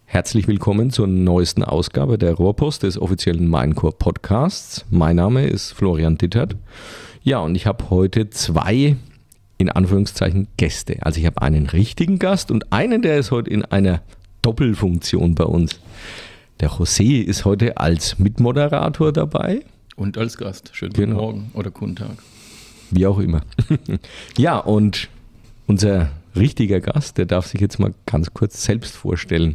Herzlich willkommen zur neuesten Ausgabe der Rohrpost des offiziellen Maincore Podcasts. Mein Name ist Florian Dittert. Ja, und ich habe heute zwei, in Anführungszeichen, Gäste. Also ich habe einen richtigen Gast und einen, der ist heute in einer Doppelfunktion bei uns. Der José ist heute als Mitmoderator dabei. Und als Gast. Schönen guten Morgen oder guten Tag. Wie auch immer. Ja, und unser richtiger Gast, der darf sich jetzt mal ganz kurz selbst vorstellen.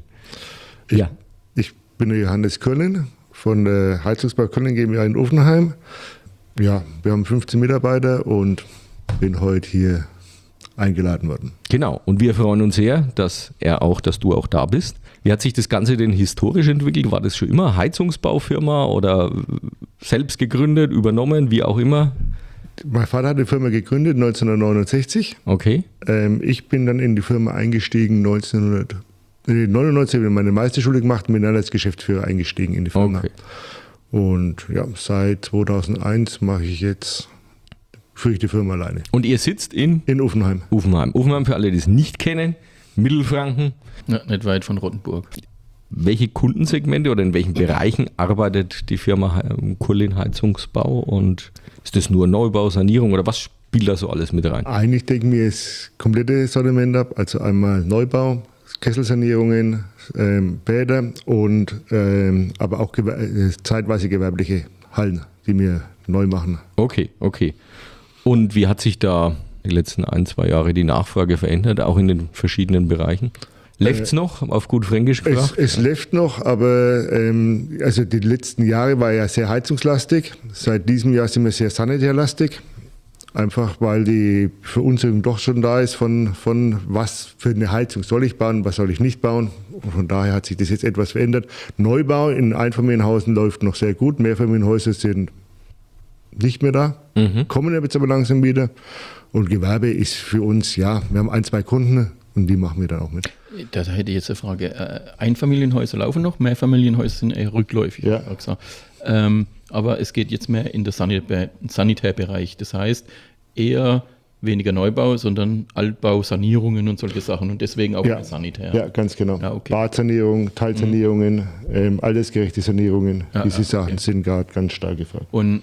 Ich bin der Johannes Köllen von der Heizungsbau Köllen GmbH in Uffenheim. Ja, wir haben 15 Mitarbeiter und bin heute hier eingeladen worden. Genau, und wir freuen uns sehr, dass du auch da bist. Wie hat sich das Ganze denn historisch entwickelt? War das schon immer Heizungsbaufirma oder selbst gegründet, übernommen, wie auch immer? Mein Vater hat die Firma gegründet 1969. Okay. Ich bin dann in die Firma eingestiegen 1999, habe ich meine Meisterschule gemacht und bin dann als Geschäftsführer eingestiegen in die Firma. Okay. Und ja, seit 2001 führe ich die Firma alleine. Und ihr sitzt in Uffenheim. Uffenheim, für alle, die es nicht kennen, Mittelfranken. Ja, nicht weit von Rottenburg. Welche Kundensegmente oder in welchen Bereichen arbeitet die Firma Köllen Heizungsbau? Und ist das nur Neubau, Sanierung oder was spielt da so alles mit rein? Eigentlich decken wir das komplette Sortiment ab, also einmal Neubau, Kesselsanierungen, Bäder und aber auch zeitweise gewerbliche Hallen, die wir neu machen. Okay. Und wie hat sich da die letzten 1-2 Jahre die Nachfrage verändert, auch in den verschiedenen Bereichen? Läuft's noch, auf gut Fränkisch gesagt? Es läuft noch, aber also die letzten Jahre war ja sehr heizungslastig. Seit diesem Jahr sind wir sehr sanitärlastig. Einfach weil die Verunsicherung doch schon da ist von was für eine Heizung soll ich bauen, was soll ich nicht bauen. Und von daher hat sich das jetzt etwas verändert. Neubau in Einfamilienhäusern läuft noch sehr gut. Mehrfamilienhäuser sind nicht mehr da, kommen jetzt aber langsam wieder. Und Gewerbe ist für uns, ja, wir haben 1-2 Kunden und die machen wir dann auch mit. Da hätte ich jetzt eine Frage. Einfamilienhäuser laufen noch, Mehrfamilienhäuser sind eher rückläufig. Ja. Aber es geht jetzt mehr in den Sanitärbereich. Das heißt, eher weniger Neubau, sondern Altbau, Sanierungen und solche Sachen und deswegen auch Sanitär. Ja, ganz genau. Ja, okay. Badsanierung, Teilsanierungen, altersgerechte Sanierungen, diese Sachen sind gerade ganz stark gefragt. Und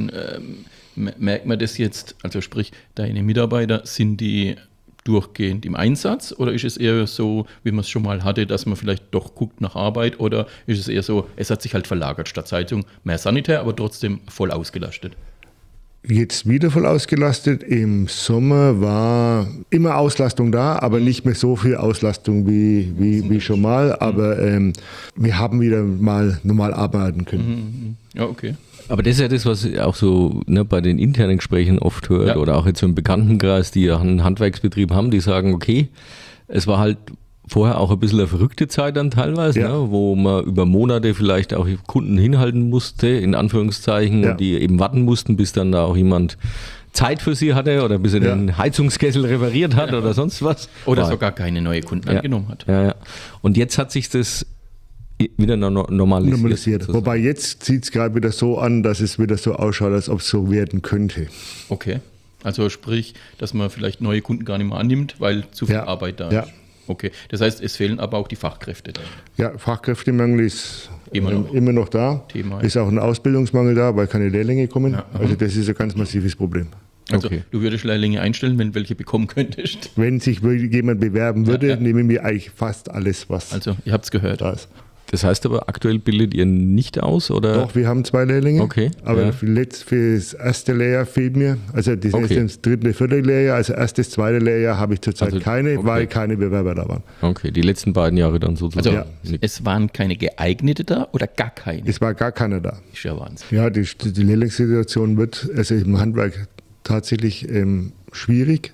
merkt man das jetzt, also sprich, deine Mitarbeiter, sind die durchgehend im Einsatz oder ist es eher so, wie man es schon mal hatte, dass man vielleicht doch guckt nach Arbeit oder ist es eher so, es hat sich halt verlagert statt Heizung, mehr Sanitär, aber trotzdem voll ausgelastet? Jetzt wieder voll ausgelastet. Im Sommer war immer Auslastung da, aber nicht mehr so viel Auslastung wie schon mal. Aber wir haben wieder mal normal arbeiten können. Ja, okay. Aber das ist ja das, was ich auch so bei den internen Gesprächen oft hört oder auch jetzt so im Bekanntenkreis, die ja einen Handwerksbetrieb haben, die sagen, okay, es war halt vorher auch ein bisschen eine verrückte Zeit dann teilweise, wo man über Monate vielleicht auch Kunden hinhalten musste, in Anführungszeichen, und die eben warten mussten, bis dann da auch jemand Zeit für sie hatte oder bis er den Heizungskessel repariert hat oder sonst was. Oder sogar keine neue Kunden angenommen hat. Ja. Und jetzt hat sich das wieder normalisiert. Wobei jetzt sieht es gerade wieder so an, dass es wieder so ausschaut, als ob es so werden könnte. Okay, also sprich, dass man vielleicht neue Kunden gar nicht mehr annimmt, weil zu viel Arbeit da ist. Okay, das heißt, es fehlen aber auch die Fachkräfte. Ja, Fachkräftemangel ist immer noch da. Thema. Ist auch ein Ausbildungsmangel da, weil keine Lehrlinge kommen. Ja. Also das ist ein ganz massives Problem. Also du würdest Lehrlinge einstellen, wenn welche bekommen könntest? Wenn sich jemand bewerben würde, nehmen wir eigentlich fast alles, was also ihr habt es gehört. Da ist. Das heißt aber, aktuell bildet ihr nicht aus? Oder? Doch, wir haben 2 Lehrlinge. Okay. Aber für das erste Lehrjahr fehlt mir, also das ist das 3., 4. Lehrjahr, also erstes, 2. Lehrjahr habe ich zurzeit keine, weil keine Bewerber da waren. Okay, die letzten 2 Jahre dann sozusagen. Also es waren keine geeignete da oder gar keine? Es war gar keine da. Ist ja Wahnsinn. Ja, die Lehrlingssituation wird also im Handwerk tatsächlich schwierig.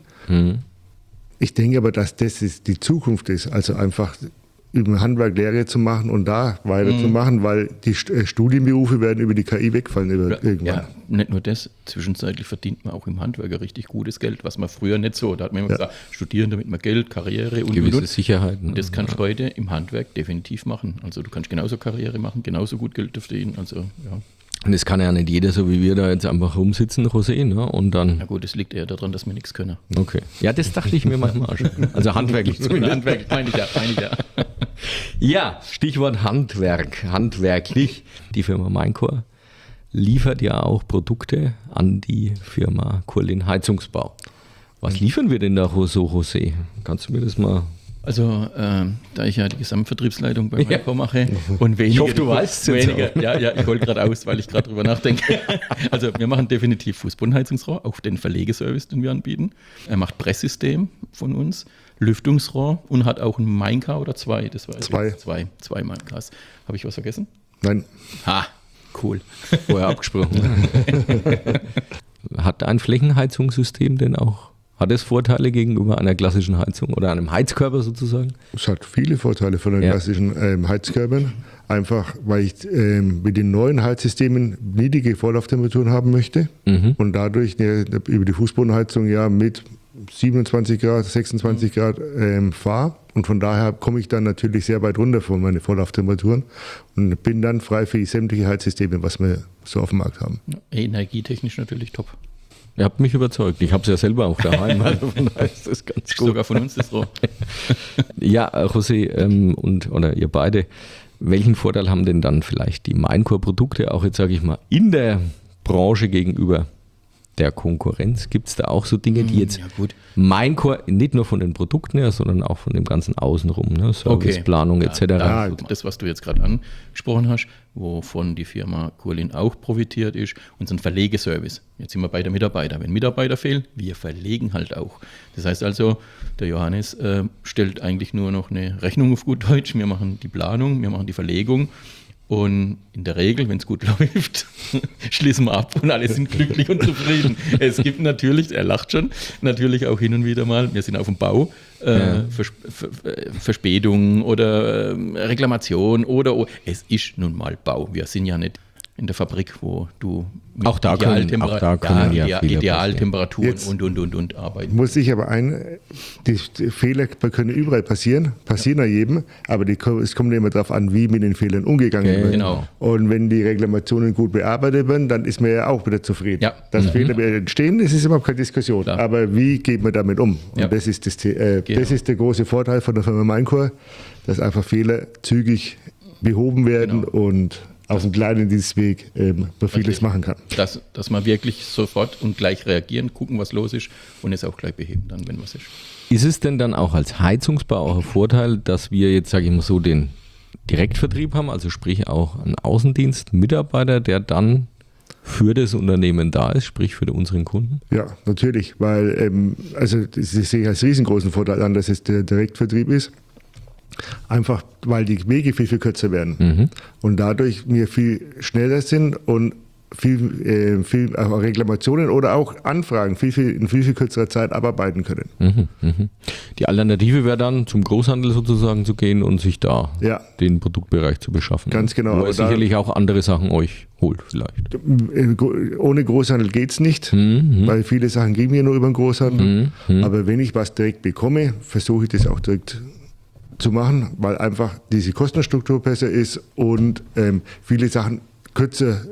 Ich denke aber, dass das die Zukunft ist, also einfach im Handwerk Lehre zu machen und da weiterzumachen, weil die Studienberufe werden über die KI wegfallen irgendwann. Ja, nicht nur das, zwischenzeitlich verdient man auch im Handwerk richtig gutes Geld, was man früher nicht so, da hat man immer gesagt, studieren, damit man Geld, Karriere und gewisse Sicherheiten. Und das kannst du heute im Handwerk definitiv machen. Also du kannst genauso Karriere machen, genauso gut Geld verdienen, also ja. Und es kann ja nicht jeder, so wie wir da jetzt einfach rumsitzen, José, ne? Und dann. Na gut, es liegt eher daran, dass wir nichts können. Okay. Ja, das dachte ich mir manchmal schon. Also handwerklich zumindest. Handwerk, meine ich ja. Ja, Stichwort Handwerk, handwerklich. Die Firma Maincor liefert ja auch Produkte an die Firma Kurlin Heizungsbau. Was liefern wir denn da so, José? Kannst du mir das mal... Also, da ich ja die Gesamtvertriebsleitung bei Maincor mache und weniger... Ich hoffe, du weißt es jetzt auch. Ja, ich hole gerade aus, weil ich gerade drüber nachdenke. Also, wir machen definitiv Fußbodenheizungsrohr, auch den Verlegeservice, den wir anbieten. Er macht Presssystem von uns, Lüftungsrohr und hat auch ein Maincar oder zwei. Das war zwei Maincars. Habe ich was vergessen? Nein. Ha, cool. Vorher abgesprochen. Hat ein Flächenheizungssystem denn auch? Hat es Vorteile gegenüber einer klassischen Heizung oder einem Heizkörper sozusagen? Es hat viele Vorteile von den klassischen Heizkörpern. Einfach, weil ich mit den neuen Heizsystemen niedrige Vorlauftemperaturen haben möchte und dadurch über die Fußbodenheizung ja mit 27 Grad, 26 Grad fahre. Und von daher komme ich dann natürlich sehr weit runter von meinen Vorlauftemperaturen und bin dann frei für sämtliche Heizsysteme, was wir so auf dem Markt haben. Energietechnisch natürlich top. Ihr habt mich überzeugt. Ich habe es ja selber auch daheim. Also von daher ist das ganz gut. Sogar von uns das Rohr. Ja, José oder ihr beide, welchen Vorteil haben denn dann vielleicht die Maincor-Produkte, auch jetzt sage ich mal, in der Branche gegenüber der Konkurrenz? Gibt es da auch so Dinge, die jetzt Maincor nicht nur von den Produkten her, sondern auch von dem ganzen Außenrum, ne? Serviceplanung etc. Das, was du jetzt gerade angesprochen hast, wovon die Firma Kurlin auch profitiert, ist unseren Verlegeservice. Jetzt sind wir bei der Mitarbeiter. Wenn Mitarbeiter fehlen, wir verlegen halt auch. Das heißt also, der Johannes stellt eigentlich nur noch eine Rechnung auf gut Deutsch. Wir machen die Planung, wir machen die Verlegung. Und in der Regel, wenn es gut läuft, schließen wir ab und alle sind glücklich und zufrieden. Es gibt natürlich, er lacht schon, natürlich auch hin und wieder mal, wir sind auf dem Bau, Verspätungen oder Reklamation oder es ist nun mal Bau. Wir sind ja nicht in der Fabrik, wo du mit Idealtemperaturen und arbeiten. Muss ich aber die Fehler können überall passieren ja jedem, aber es kommt immer darauf an, wie mit den Fehlern umgegangen wird. Genau. Und wenn die Reklamationen gut bearbeitet werden, dann ist man ja auch wieder zufrieden. Ja. Dass Fehler wieder entstehen, das ist überhaupt keine Diskussion. Klar. Aber wie geht man damit um? Ja. Und das ist das ist der große Vorteil von der Firma Maincor, dass einfach Fehler zügig behoben werden und auf dem kleinen Dienstweg man vieles machen kann. Dass man wirklich sofort und gleich reagieren, gucken, was los ist und es auch gleich beheben, dann, wenn was ist. Ist es denn dann auch als Heizungsbau auch ein Vorteil, dass wir jetzt, sage ich mal so, den Direktvertrieb haben, also sprich auch einen Außendienstmitarbeiter, der dann für das Unternehmen da ist, sprich für unseren Kunden? Ja, natürlich, weil das sehe ich als riesengroßen Vorteil an, dass es der Direktvertrieb ist. Einfach, weil die Wege viel, viel kürzer werden und dadurch wir viel schneller sind und viel Reklamationen oder auch Anfragen in viel kürzerer Zeit abarbeiten können. Die Alternative wäre dann, zum Großhandel sozusagen zu gehen und sich da den Produktbereich zu beschaffen. Ganz genau. Wo er sicherlich auch andere Sachen euch holt vielleicht. Ohne Großhandel geht es nicht, weil viele Sachen gehen wir nur über den Großhandel. Aber wenn ich was direkt bekomme, versuche ich das auch direkt zu machen, weil einfach diese Kostenstruktur besser ist und viele Sachen kürzer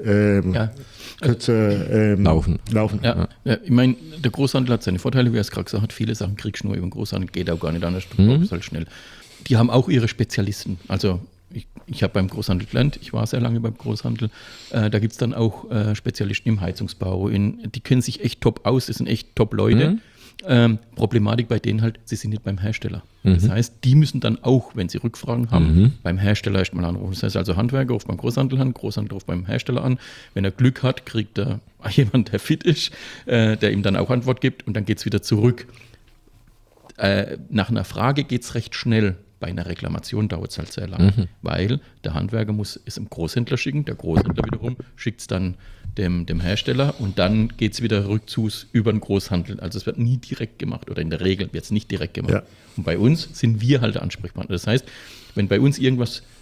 laufen. Ja. Ich meine, der Großhandel hat seine Vorteile, wie er es gerade gesagt hat, viele Sachen kriegst du nur über den Großhandel, geht auch gar nicht anders, du brauchst halt schnell. Die haben auch ihre Spezialisten, also ich habe beim Großhandel gelernt, ich war sehr lange beim Großhandel, da gibt es dann auch Spezialisten im Heizungsbau, die kennen sich echt top aus, das sind echt top Leute. Problematik bei denen halt, sie sind nicht beim Hersteller. Das heißt, die müssen dann auch, wenn sie Rückfragen haben, beim Hersteller erstmal anrufen. Das heißt also, Handwerker ruft beim Großhandel an, Großhandel ruft beim Hersteller an. Wenn er Glück hat, kriegt er jemand, der fit ist, der ihm dann auch Antwort gibt und dann geht es wieder zurück. Nach einer Frage geht es recht schnell. Bei einer Reklamation dauert es halt sehr lang, weil der Handwerker muss es im Großhändler schicken, der Großhändler wiederum schickt es dann dem Hersteller und dann geht es wieder rückzus über den Großhandel. Also es wird nie direkt gemacht oder in der Regel wird es nicht direkt gemacht. Ja. Und bei uns sind wir halt der Ansprechpartner. Das heißt, wenn bei uns irgendwas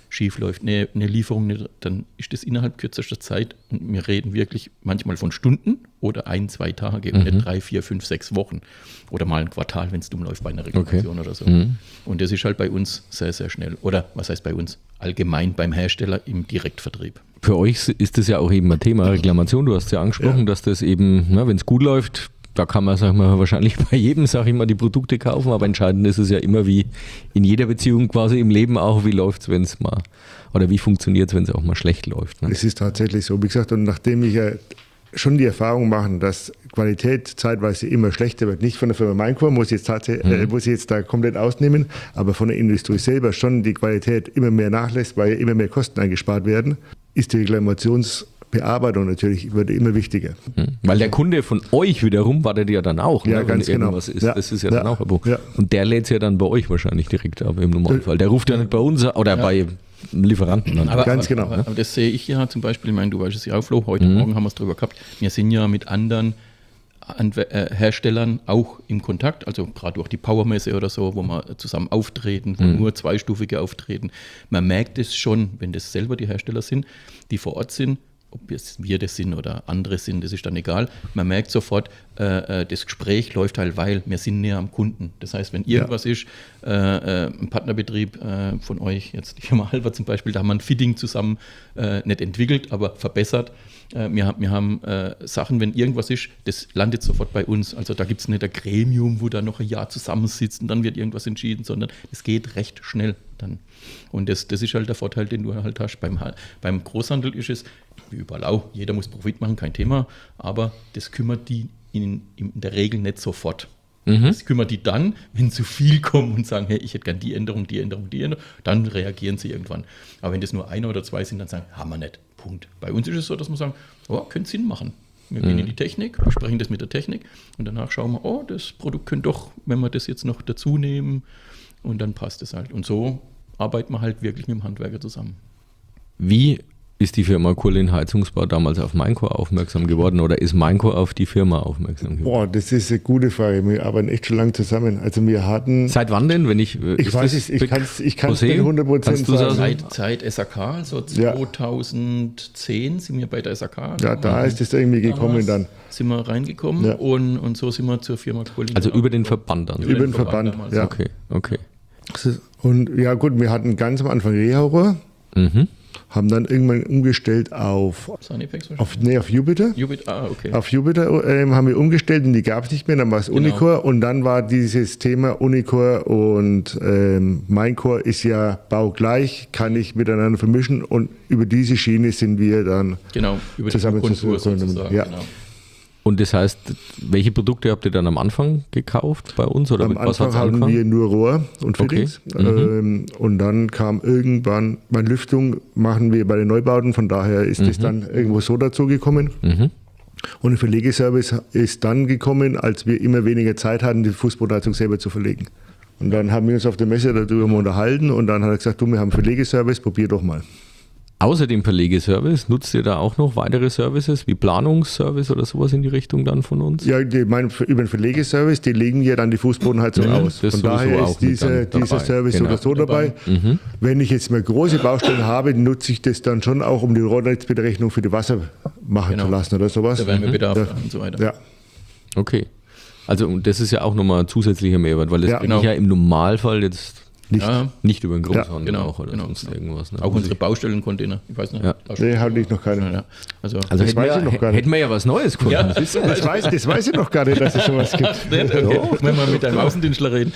schief läuft, eine Lieferung nicht, dann ist das innerhalb kürzester Zeit, und wir reden wirklich manchmal von Stunden oder 1-2 Tage und nicht 3, 4, 5, 6 Wochen oder mal ein Quartal, wenn es dumm läuft bei einer Reklamation oder so. Und das ist halt bei uns sehr, sehr schnell. Oder was heißt bei uns? Allgemein beim Hersteller im Direktvertrieb. Für euch ist das ja auch eben ein Thema Reklamation. Du hast ja angesprochen, dass das eben, wenn es gut läuft, da kann man, sag ich mal, wahrscheinlich bei jedem, sag ich mal, die Produkte kaufen, aber entscheidend ist es ja immer, wie in jeder Beziehung quasi im Leben auch, wie läuft es, wenn es mal, oder wie funktioniert es, wenn es auch mal schlecht läuft. Ne? Es ist tatsächlich so, wie gesagt, und nachdem ich ja schon die Erfahrung machen, dass Qualität zeitweise immer schlechter wird, nicht von der Firma Maincore, muss ich jetzt da komplett ausnehmen, aber von der Industrie selber schon die Qualität immer mehr nachlässt, weil immer mehr Kosten eingespart werden, ist die Reklamationsbearbeitung natürlich wird immer wichtiger. Weil der Kunde von euch wiederum wartet ja dann auch, ja, ne, ganz wenn genau. irgendwas ist. Ja, das ist ja dann auch ein Punkt. ja. Und der lädt es ja dann bei euch wahrscheinlich direkt ab im Normalfall. Der ruft ja nicht bei uns oder bei Lieferanten an. Aber das sehe ich ja zum Beispiel, ich meine, du weißt es ja auch, Flo, heute Morgen haben wir es drüber gehabt, wir sind ja mit anderen Herstellern auch im Kontakt, also gerade durch die Powermesse oder so, wo wir zusammen auftreten, wo nur zweistufige auftreten. Man merkt es schon, wenn das selber die Hersteller sind, die vor Ort sind, ob wir das sind oder andere sind, das ist dann egal. Man merkt sofort, das Gespräch läuft halt, weil wir sind näher am Kunden. Das heißt, wenn irgendwas ist, ein Partnerbetrieb von euch, jetzt die Firma Halber zum Beispiel, da haben wir ein Fitting zusammen nicht entwickelt, aber verbessert. Wir haben Sachen, wenn irgendwas ist, das landet sofort bei uns. Also da gibt es nicht ein Gremium, wo da noch ein Jahr zusammensitzt und dann wird irgendwas entschieden, sondern es geht recht schnell dann. Und das ist halt der Vorteil, den du halt hast. Beim Großhandel ist es, wie überall auch, jeder muss Profit machen, kein Thema, aber das kümmert die in der Regel nicht sofort. Das kümmert die dann, wenn zu viel kommen und sagen, hey, ich hätte gern die Änderung, dann reagieren sie irgendwann. Aber wenn das nur 1 oder 2 sind, dann sagen, haben wir nicht. Punkt. Bei uns ist es so, dass wir sagen, könnte Sinn machen. Wir gehen in die Technik, besprechen das mit der Technik und danach schauen wir, das Produkt könnte doch, wenn wir das jetzt noch dazu nehmen, und dann passt es halt. Und so arbeiten wir halt wirklich mit dem Handwerker zusammen. Wie ist die Firma Kurlin Heizungsbau damals auf Maincore aufmerksam geworden oder ist Maincore auf die Firma aufmerksam geworden? Das ist eine gute Frage. Wir arbeiten echt schon lange zusammen. Also wir hatten... Seit wann denn? Wenn ich weiß es, ich kann es nicht 100% sagen. Seit SAK, so 2010 sind wir bei der SAK. Ja, da ist es irgendwie gekommen dann. Sind wir reingekommen und so sind wir zur Firma Kurlin. Also über den Verband dann? Über den Verband, ja. Okay. Und ja gut, wir hatten ganz am Anfang Reha-Rohr. Haben dann irgendwann umgestellt auf Jupiter. Okay. Auf Jupiter haben wir umgestellt und die gab es nicht mehr, dann war es Unicor und dann war dieses Thema Unicor und Maincore ist ja baugleich, kann ich miteinander vermischen und über diese Schiene sind wir dann über zusammen die sozusagen. Ja. Genau. Und das heißt, welche Produkte habt ihr dann am Anfang gekauft bei uns? Oder am Anfang hatten wir nur Rohr und Fittings. Okay. Und dann kam irgendwann, Lüftung machen wir bei den Neubauten, von daher ist es dann irgendwo so dazu gekommen. Und der Verlegeservice ist dann gekommen, als wir immer weniger Zeit hatten, die Fußbodenheizung selber zu verlegen. Und dann haben wir uns auf der Messe darüber mal unterhalten und dann hat er gesagt, wir haben einen Verlegeservice, probier doch mal. Außer dem Verlegeservice, nutzt ihr da auch noch weitere Services wie Planungsservice oder sowas in die Richtung dann von uns? Ja, über den Verlegeservice, die legen ja dann die Fußbodenheizung aus. Von daher ist dieser Service oder so dabei. Wenn ich jetzt mal große Baustellen habe, nutze ich das dann schon auch, um die Rohrnetzberechnung für die Wasser machen zu lassen oder sowas. Der Wärmebedarf und so weiter. Ja. Okay. Also das ist ja auch nochmal ein zusätzlicher Mehrwert, weil das bin ich ja im Normalfall jetzt nicht über den Großhandel auch oder sonst irgendwas. Ne? Auch unsere Baustellencontainer, ich weiß nicht. Ja. Nee, hatte ich noch keine. Ja. Also das weiß ich noch gar nicht. Hätten wir ja was Neues gefunden. Ja, das weiß ich noch gar nicht, dass es sowas gibt. Okay. Wenn wir mit einem Außendienstler reden.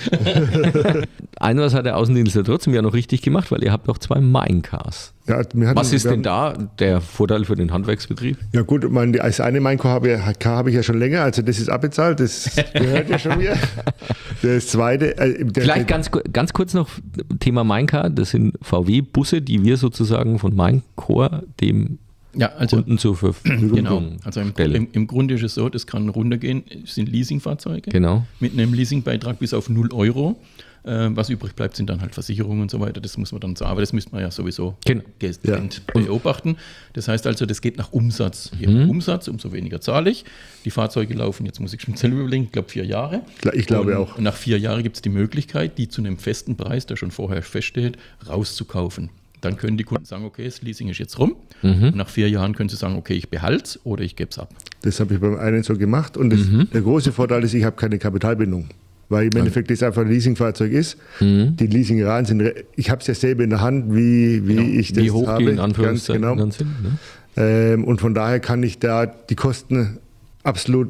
Was hat der Außendienstler trotzdem ja noch richtig gemacht, weil ihr habt auch 2 Maincars. Ja, was ist denn da der Vorteil für den Handwerksbetrieb? Ja gut, als eine Maincar habe ich ja schon länger, also das ist abbezahlt, das gehört ja schon mir. Das zweite... Vielleicht ganz kurz noch Thema Maincar, das sind VW-Busse, die wir sozusagen von Maincore dem Kunden zur Verfügung stellen. Also im Grunde ist es so, das kann runtergehen, es sind Leasingfahrzeuge mit einem Leasingbeitrag bis auf 0 €. Was übrig bleibt, sind dann halt Versicherungen und so weiter. Das muss man dann sagen, aber das müsste man ja sowieso beobachten. Das heißt also, das geht nach Umsatz. Je mehr Umsatz, umso weniger zahle ich. Die Fahrzeuge laufen, jetzt muss ich schon selber überlegen, ich glaube 4 Jahre. Ich glaube auch. Und nach 4 Jahren gibt es die Möglichkeit, die zu einem festen Preis, der schon vorher feststeht, rauszukaufen. Dann können die Kunden sagen, okay, das Leasing ist jetzt rum. Und nach 4 Jahren können sie sagen, okay, ich behalte es oder ich gebe es ab. Das habe ich beim einen so gemacht. Und der große Vorteil ist, ich habe keine Kapitalbindung. Weil im Endeffekt das einfach ein Leasingfahrzeug ist. Die Leasingraten sind, ich habe es ja selber in der Hand, wie ich das wie hoch habe. die in Anführungszeichen genau. dann sind. Ne? Und von daher kann ich da die Kosten absolut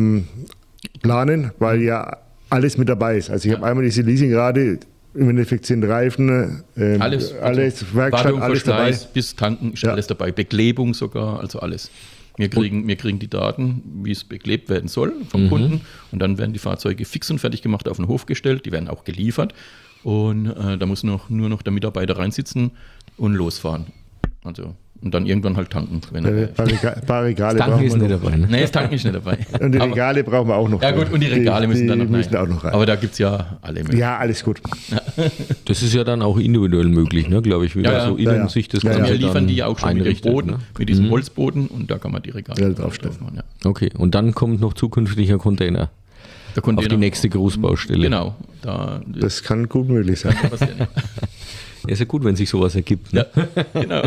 planen, weil ja alles mit dabei ist. Also ich habe einmal diese Leasingrate, im Endeffekt sind Reifen, alles Werkstatt, Wartung, alles dabei. Bis Tanken ist alles dabei. Beklebung sogar, also alles. Wir kriegen die Daten, wie es beklebt werden soll vom Kunden, und dann werden die Fahrzeuge fix und fertig gemacht auf den Hof gestellt, die werden auch geliefert, und da muss nur noch der Mitarbeiter reinsitzen und losfahren. Also, und dann irgendwann halt tanken. Wenn Paar Regale Tanken ist nicht noch. dabei. Ne? Nee, das Tanken ist nicht dabei. Und die Regale brauchen wir auch noch. Ja gut, und die Regale müssen dann noch müssen auch noch rein. Aber da gibt es ja alle möglichen. Ja, alles gut. Das ist ja dann auch individuell möglich, ne, glaube ich, wie Ja, so innen sich das Wir Ganze liefern dann die ja auch schon mit dem einrichtet, Boden, ne? mit diesem Holzboden, und da kann man die Regale draufstellen. machen. Ja. Okay, und dann kommt noch zukünftiger Container Da kommt auf die nächste Großbaustelle. Genau. Das kann gut möglich sein. passieren. Ja, ist ja gut, wenn sich sowas ergibt. Ne? Ja, genau.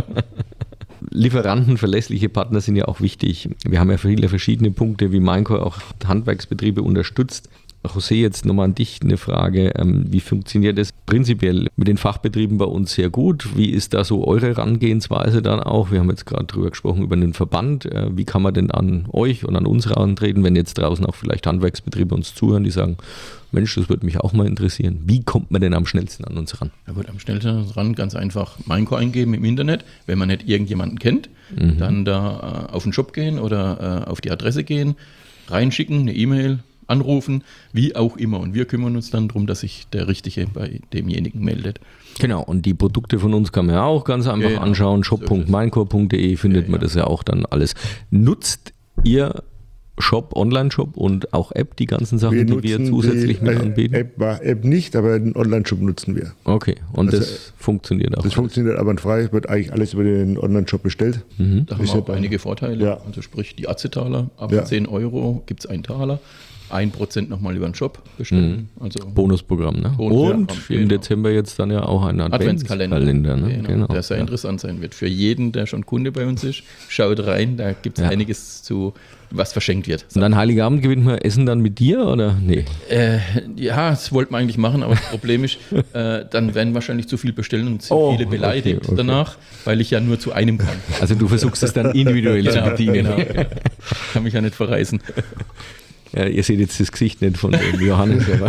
Lieferanten, verlässliche Partner sind ja auch wichtig. Wir haben ja viele verschiedene Punkte, wie Minecore auch Handwerksbetriebe unterstützt. José, jetzt nochmal an dich eine Frage. Wie funktioniert das prinzipiell mit den Fachbetrieben bei uns? Sehr gut. Wie ist da so eure Herangehensweise dann auch? Wir haben jetzt gerade drüber gesprochen, über den Verband. Wie kann man denn an euch und an uns herantreten, wenn jetzt draußen auch vielleicht Handwerksbetriebe uns zuhören, die sagen, Mensch, das würde mich auch mal interessieren. Wie kommt man denn am schnellsten an uns ran? Ja gut, am schnellsten ran ganz einfach Minecore eingeben im Internet. Wenn man nicht irgendjemanden kennt, dann da auf den Shop gehen oder auf die Adresse gehen, reinschicken, eine E-Mail, anrufen, wie auch immer. Und wir kümmern uns dann darum, dass sich der Richtige bei demjenigen meldet. Genau, und die Produkte von uns kann man ja auch ganz einfach anschauen. shop.minecore.de findet man das ja auch dann alles. Nutzt ihr Shop, Online-Shop und auch App, die ganzen Sachen, die wir zusätzlich mit anbieten? App nicht, aber den Online-Shop nutzen wir. Okay, und also, das funktioniert auch. Das funktioniert aber frei, wird eigentlich alles über den Online-Shop bestellt. Da haben wir auch einige Vorteile. Ja. Also sprich, die AC-Taler, ab 10 Euro gibt es einen Taler. 1% nochmal über den Shop bestellen. Also Bonusprogramm, ne? Und im Dezember jetzt dann ja auch ein Adventskalender. Ne? Genau. Der sehr interessant sein wird. Für jeden, der schon Kunde bei uns ist, schaut rein, da gibt es einiges zu, was verschenkt wird. Und an Heiligabend gewinnt man Essen dann mit dir, oder? Nee. Ja, das wollten wir eigentlich machen, aber das Problem ist, dann werden wahrscheinlich zu viel bestellen und sind viele beleidigt danach, weil ich ja nur zu einem kann. Also du versuchst es dann individuell zu bedienen. Genau. Kann mich ja nicht verreißen. Ja, ihr seht jetzt das Gesicht nicht von dem Johannes. Aber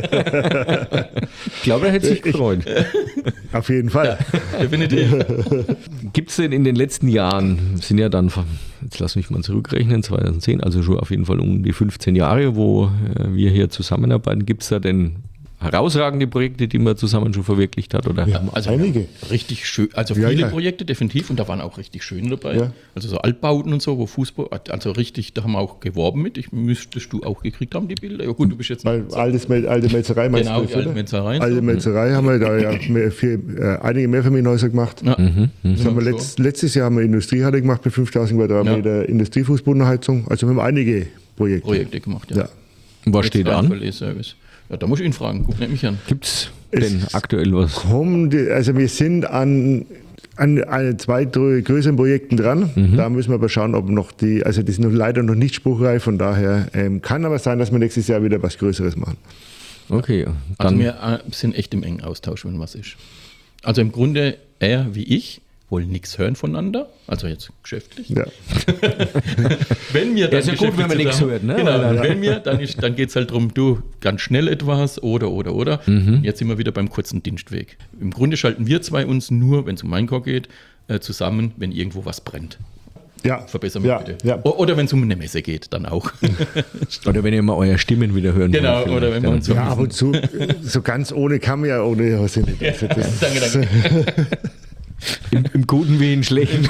ich glaube, er hätte sich gefreut. Auf jeden Fall. Ja, definitiv. Gibt es denn in den letzten Jahren, sind ja dann, jetzt lass mich mal zurückrechnen, 2010, also schon auf jeden Fall um die 15 Jahre, wo wir hier zusammenarbeiten, gibt es da denn herausragende Projekte, die man zusammen schon verwirklicht hat? Oder? Ja, also einige. Richtig schön, also viele Projekte definitiv, und da waren auch richtig schöne dabei. Ja. Also so Altbauten und so, wo Fußball, also richtig, da haben wir auch geworben mit. Müsstest du auch gekriegt haben, die Bilder. Ja gut, du bist jetzt... alte Metzerei meinst du? Genau, die alte Metzerei. Alte Metzerei haben wir da ja einige Mehrfamilienhäuser gemacht. Ja. Das haben wir letztes Jahr haben wir Industriehalle gemacht mit 5000 Quadratmeter Industriefußbodenheizung. Also wir haben einige Projekte gemacht, ja. Was steht an? Ja, da muss ich ihn fragen, guck nicht mich an. Gibt es denn aktuell was? Also wir sind an 2 größeren Projekten dran. Da müssen wir aber schauen, ob noch die sind noch leider noch nicht spruchreif, von daher kann aber sein, dass wir nächstes Jahr wieder was Größeres machen. Okay. Also wir sind echt im engen Austausch, wenn was ist. Also im Grunde er wie ich wollen nichts hören voneinander, also jetzt geschäftlich. Ja. Wenn wir dann ist ja gut, wenn man nichts hört, ne? Genau, wenn wir, dann geht es halt darum, du, ganz schnell etwas oder. Jetzt sind wir wieder beim kurzen Dienstweg. Im Grunde schalten wir zwei uns nur, wenn es um Minecore geht, zusammen, wenn irgendwo was brennt. Ja. Verbessern wir bitte. Ja. Oder wenn es um eine Messe geht, dann auch. Oder wenn ihr mal eure Stimmen wieder hören wollt. Genau, oder wenn wir uns ab und zu, so ganz ohne kann man ja ohne José nicht. Also danke. Im Guten wie im Schlechten.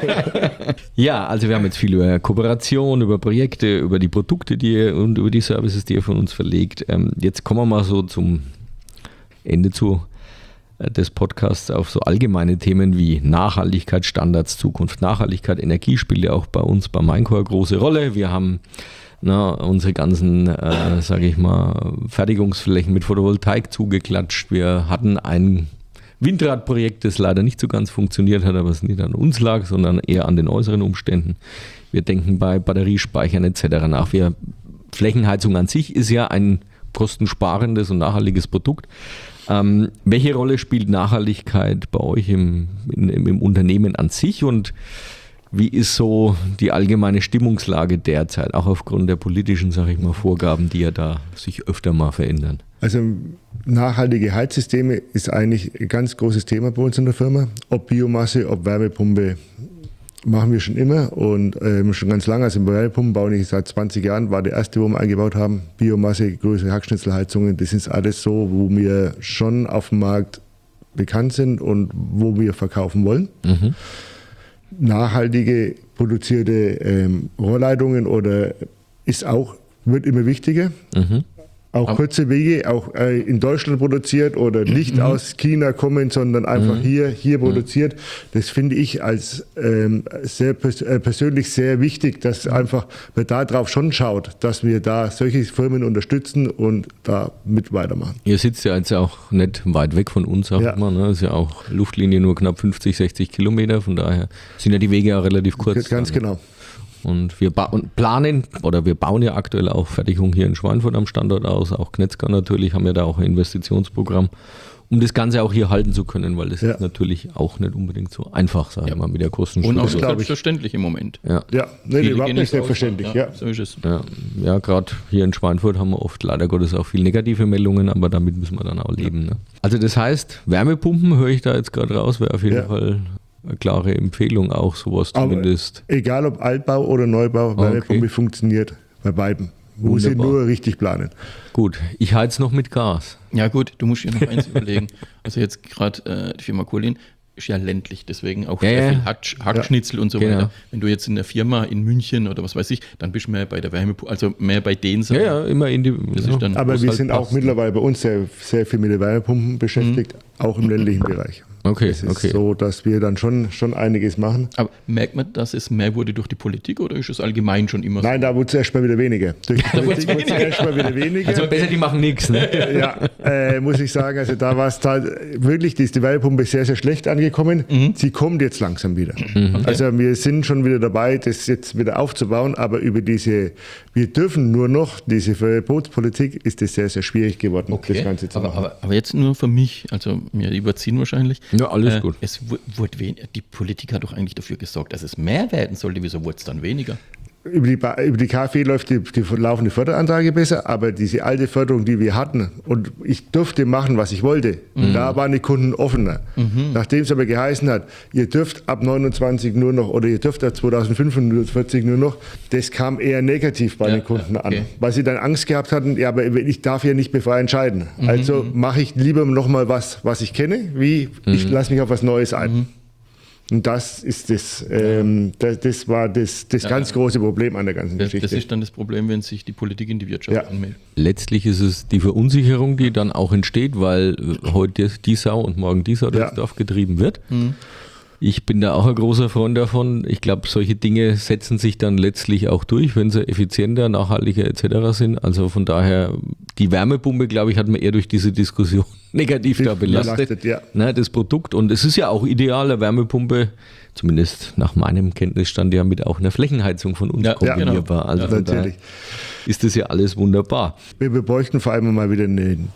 Ja, also wir haben jetzt viel über Kooperation, über Projekte, über die Produkte und über die Services, die ihr von uns verlegt. Jetzt kommen wir mal so zum Ende des Podcasts auf so allgemeine Themen wie Nachhaltigkeit, Standards, Zukunft, Nachhaltigkeit, Energie spielt ja auch bei uns bei Minecore eine große Rolle. Wir haben unsere ganzen, Fertigungsflächen mit Photovoltaik zugeklatscht. Wir hatten ein Windradprojekt, das leider nicht so ganz funktioniert hat, aber es nicht an uns lag, sondern eher an den äußeren Umständen. Wir denken bei Batteriespeichern etc. nach. Flächenheizung an sich ist ja ein kostensparendes und nachhaltiges Produkt. Welche Rolle spielt Nachhaltigkeit bei euch im Unternehmen an sich und wie ist so die allgemeine Stimmungslage derzeit, auch aufgrund der politischen, sage ich mal, Vorgaben, die ja da sich öfter mal verändern? Also nachhaltige Heizsysteme ist eigentlich ein ganz großes Thema bei uns in der Firma. Ob Biomasse, ob Wärmepumpe, machen wir schon immer und schon ganz lange. Also Wärmepumpen bauen ich seit 20 Jahren, war der erste, wo wir eingebaut haben. Biomasse, größere Hackschnitzelheizungen, das ist alles so, wo wir schon auf dem Markt bekannt sind und wo wir verkaufen wollen. Mhm. Nachhaltige produzierte Rohrleitungen wird immer wichtiger. Mhm. Auch kurze Wege, auch in Deutschland produziert oder nicht aus China kommen, sondern einfach hier produziert. Das finde ich als persönlich sehr wichtig, dass einfach man da drauf schon schaut, dass wir da solche Firmen unterstützen und da mit weitermachen. Ihr sitzt ja jetzt auch nicht weit weg von uns, sag ich mal. Ne? Das ist ja auch Luftlinie nur knapp 50, 60 Kilometer, von daher sind ja die Wege auch relativ kurz. Ganz genau. Und wir bauen ja aktuell auch Fertigung hier in Schweinfurt am Standort aus, auch Knetzgar natürlich, haben ja da auch ein Investitionsprogramm, um das Ganze auch hier halten zu können, weil das ist natürlich auch nicht unbedingt so einfach, sage ich mal, mit der Kostenstruktur. Und auch selbstverständlich im Moment. Überhaupt nicht selbstverständlich. So ist es. Ja, gerade hier in Schweinfurt haben wir oft leider Gottes auch viel negative Meldungen, aber damit müssen wir dann auch leben. Ne? Also das heißt, Wärmepumpen höre ich da jetzt gerade raus, wäre auf jeden Fall eine klare Empfehlung, auch sowas zumindest. Aber egal ob Altbau oder Neubau, Wärmepumpe funktioniert bei beiden. Muss ich nur richtig planen. Gut, ich heiz noch mit Gas. Ja gut, du musst dir noch eins überlegen. Also jetzt gerade die Firma Kuhlin ist ja ländlich, deswegen auch sehr viel Hackschnitzel und so weiter. Wenn du jetzt in der Firma in München oder was weiß ich, dann bist du mehr bei der Wärmepumpe, also mehr bei den Sachen. Ja, immer in die. Aber wir sind auch mittlerweile bei uns sehr, sehr viel mit den Wärmepumpen beschäftigt, auch im ländlichen Bereich. Es ist so, dass wir dann schon einiges machen. Aber merkt man, dass es mehr wurde durch die Politik oder ist es allgemein schon immer so? Nein, da wurde es erstmal wieder weniger. Durch die Politik wurde es erstmal wieder weniger. Also besser, die machen nichts, ne? Muss ich sagen. Also da war es wirklich, die Wärmepumpe sehr, sehr schlecht angekommen. Sie kommt jetzt langsam wieder. Okay. Also wir sind schon wieder dabei, das jetzt wieder aufzubauen, aber wir dürfen nur noch, diese Verbotspolitik, ist es sehr, sehr schwierig geworden, das Ganze zu machen. Aber jetzt nur für mich, also wir überziehen wahrscheinlich. Ja, alles gut. Es wurde die Politik hat doch eigentlich dafür gesorgt, dass es mehr werden sollte. Wieso wurde es dann weniger? Über die KfW läuft die laufende Förderanlage besser, aber diese alte Förderung, die wir hatten, und ich durfte machen, was ich wollte, da waren die Kunden offener. Nachdem es aber geheißen hat, ihr dürft ab 29 nur noch, oder ihr dürft ab 2045 nur noch, das kam eher negativ bei den Kunden an, weil sie dann Angst gehabt hatten, ja, aber ich darf ja nicht frei entscheiden. Also mache ich lieber nochmal was ich kenne, ich lasse mich auf was Neues ein. Und das ist das war das ganz große Problem an der ganzen Geschichte. Das ist dann das Problem, wenn sich die Politik in die Wirtschaft anmeldet. Letztlich ist es die Verunsicherung, die dann auch entsteht, weil heute die Sau und morgen die Sau durchs Dorf getrieben wird. Ich bin da auch ein großer Freund davon. Ich glaube, solche Dinge setzen sich dann letztlich auch durch, wenn sie effizienter, nachhaltiger etc. sind. Also von daher, die Wärmepumpe, glaube ich, hat man eher durch diese Diskussion negativ da belastet. Das Produkt. Und es ist ja auch ideal, eine Wärmepumpe, zumindest nach meinem Kenntnisstand, ja mit auch einer Flächenheizung von uns kombinierbar. Also natürlich. Ist das ja alles wunderbar. Wir bräuchten vor allem mal wieder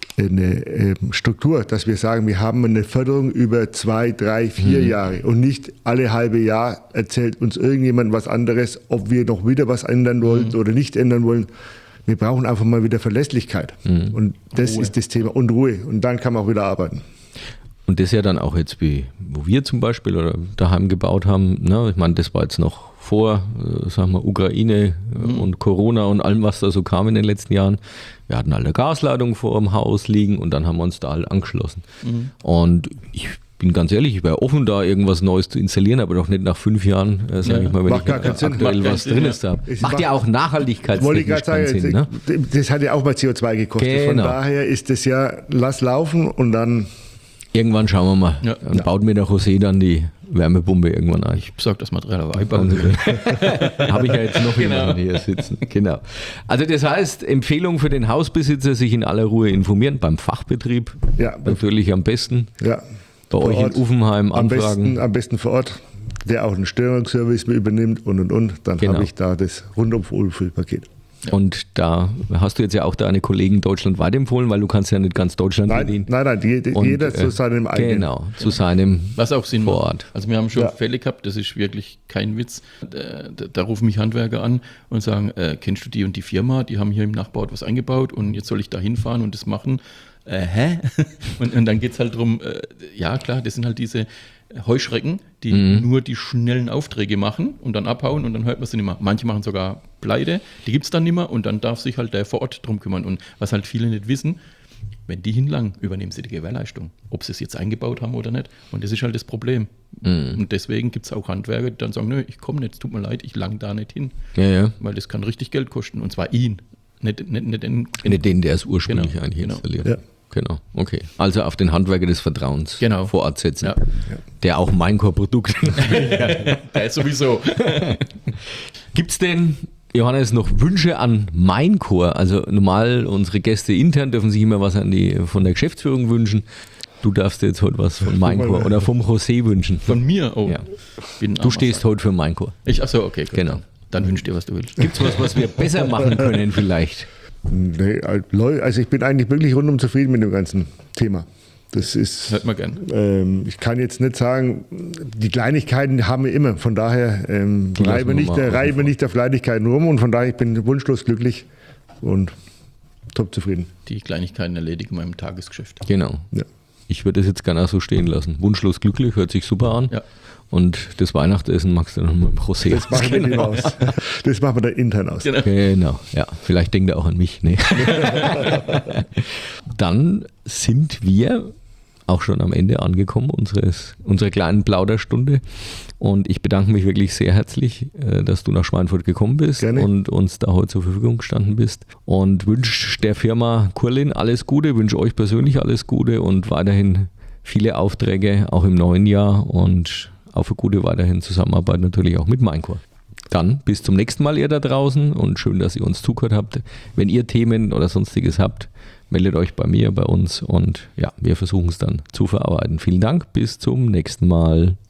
eine Struktur, dass wir sagen, wir haben eine Förderung über 2, 3, 4 Jahre und nicht alle halbe Jahr erzählt uns irgendjemand was anderes, ob wir noch wieder was ändern wollen oder nicht ändern wollen. Wir brauchen einfach mal wieder Verlässlichkeit und das ist das Thema und Ruhe und dann kann man auch wieder arbeiten. Und das ja dann auch jetzt, wo wir zum Beispiel oder daheim gebaut haben, ne, ich meine, das war jetzt noch vor, sagen wir, Ukraine und Corona und allem, was da so kam in den letzten Jahren. Wir hatten alle Gasleitungen vor dem Haus liegen und dann haben wir uns da alle angeschlossen. Und ich bin ganz ehrlich, ich wäre offen, da irgendwas Neues zu installieren, aber doch nicht nach 5 Jahren, sage ich mal, wenn ich aktuell was drin habe. Macht ja auch nachhaltigkeitstechnisch keinen Sinn. Ne? Das hat ja auch mal CO2 gekostet. Genau. Von daher ist es ja, lass laufen und dann... Irgendwann schauen wir mal. Dann baut mir der José dann die Wärmepumpe irgendwann ein. Ich besorge das Material aber einbauen. Habe ich ja jetzt noch jemanden hier sitzen. Genau. Also das heißt, Empfehlung für den Hausbesitzer, sich in aller Ruhe informieren, beim Fachbetrieb natürlich am besten. Ja. bei euch in Uffenheim anfragen. Am besten vor Ort, der auch einen Störungsservice übernimmt und. Dann habe ich da das Rundum-Wohlfühlpaket. Und da hast du jetzt ja auch deine Kollegen deutschlandweit empfohlen, weil du kannst ja nicht ganz Deutschland bedienen. Nein, jeder zu seinem eigenen. Genau, zu seinem was auch Sinn vor Ort. macht. Also wir haben schon Fälle gehabt, das ist wirklich kein Witz. Da rufen mich Handwerker an und sagen, kennst du die und die Firma, die haben hier im Nachbarort was eingebaut und jetzt soll ich da hinfahren und das machen. Hä? Und dann geht es halt darum, ja klar, das sind halt diese Heuschrecken, die nur die schnellen Aufträge machen und dann abhauen und dann hört man sie nicht mehr. Manche machen sogar Pleite, die gibt es dann nicht mehr und dann darf sich halt der vor Ort drum kümmern. Und was halt viele nicht wissen, wenn die hinlangen, übernehmen sie die Gewährleistung, ob sie es jetzt eingebaut haben oder nicht. Und das ist halt das Problem. Und deswegen gibt es auch Handwerker, die dann sagen, nö, ich komme nicht, es tut mir leid, ich lang da nicht hin. Ja. Weil das kann richtig Geld kosten und zwar ihn, nicht den, der es ursprünglich eigentlich installiert. Ja. Genau, okay. Also auf den Handwerker des Vertrauens vor Ort setzen, der auch Minecore-Produkt. Der ist sowieso. Gibt es denn, Johannes, noch Wünsche an Minecore? Also normal, unsere Gäste intern dürfen sich immer was von der Geschäftsführung wünschen. Du darfst dir jetzt heute was von Minecore oder vom José wünschen. Von mir? Oh. Ja. Du stehst heute für Minecore. Achso, okay. Gut. Genau. Dann wünsch dir, was du willst. Gibt es was wir besser machen können vielleicht? Nee, also ich bin eigentlich wirklich rundum zufrieden mit dem ganzen Thema. Das ist, hört man gern. Ich kann jetzt nicht sagen, die Kleinigkeiten haben wir immer. Von daher reiben wir nicht auf Kleinigkeiten rum und von daher ich bin wunschlos glücklich und top zufrieden. Die Kleinigkeiten erledigen wir im Tagesgeschäft. Genau. Ja. Ich würde es jetzt gerne auch so stehen lassen. Wunschlos glücklich, hört sich super an. Ja. Und das Weihnachtsessen magst du dann mit dem Rosé. Das machen wir nicht aus. Das machen wir dann intern aus. Genau, ja. Vielleicht denkt er auch an mich. Nee. Dann sind wir auch schon am Ende angekommen unserer kleinen Plauderstunde. Und ich bedanke mich wirklich sehr herzlich, dass du nach Schweinfurt gekommen bist. Gerne. Und uns da heute zur Verfügung gestanden bist. Und wünsche der Firma Kurlin alles Gute, wünsche euch persönlich alles Gute und weiterhin viele Aufträge, auch im neuen Jahr und auf eine gute weiterhin Zusammenarbeit natürlich auch mit Minecore. Dann bis zum nächsten Mal, ihr da draußen, und schön, dass ihr uns zugehört habt. Wenn ihr Themen oder Sonstiges habt, meldet euch bei mir, bei uns und ja, wir versuchen es dann zu verarbeiten. Vielen Dank, bis zum nächsten Mal.